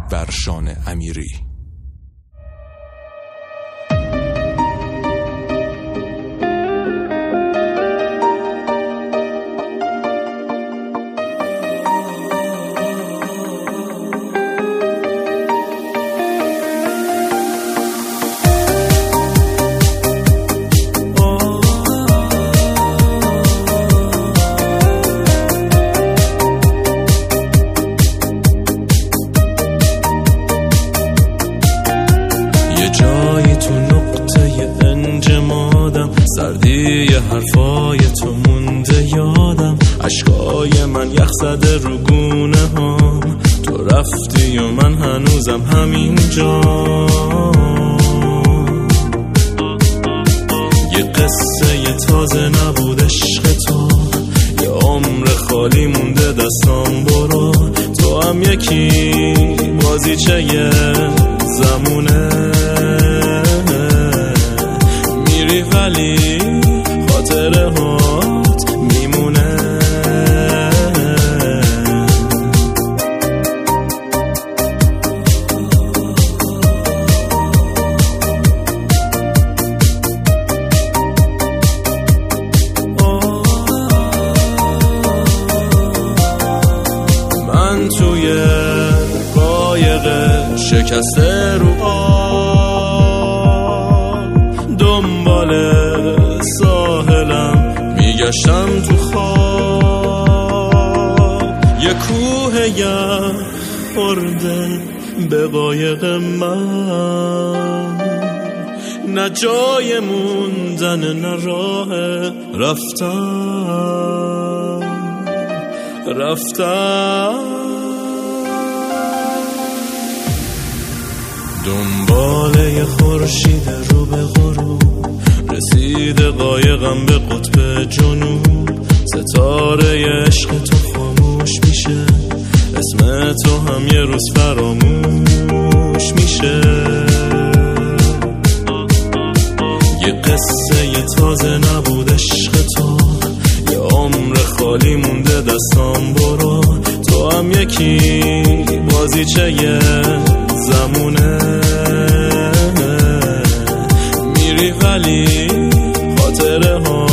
ورشان امیری. سردی حرفای تو مونده یادم، اشکای من یخ زده رو گونه هام، تو رفتی و من هنوزم همینجا. یه قصه تازه نبود عشق تو، یه عمر خالی مونده دستام، برو تو هم یکی بازیچه زمونه، میری ولی خاطره هات میمونه. من توی قایق شکسته رو آب، دنبال ساحلم میگشتم تو خواب، یه کوه یم خورده به قایق من، نه جای موندن نه راه رفتن. دنبال یه خورشید رو به غروب، رسید قایقم به قطب جنوب، ستاره عشق تو خاموش میشه، اسم تو هم یه روز فراموش میشه. یه قصه تازه نبود عشق تو، یه عمر خالی مونده دستام، برو تو هم یکی بازیچه زمونه، میری ولی خاطره ها